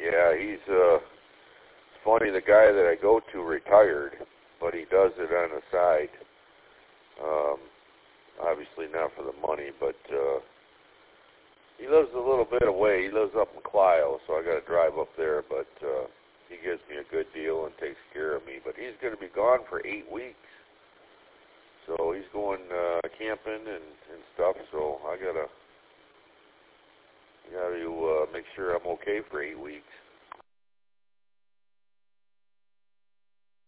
Yeah, he's it's funny, the guy that I go to retired, but he does it on the side. Obviously not for the money, but he lives a little bit away. He lives up in Clio, so I got to drive up there, but he gives me a good deal and takes care of me. But he's going to be gone for 8 weeks. So he's going camping and stuff, so I gotta make sure I'm okay for 8 weeks.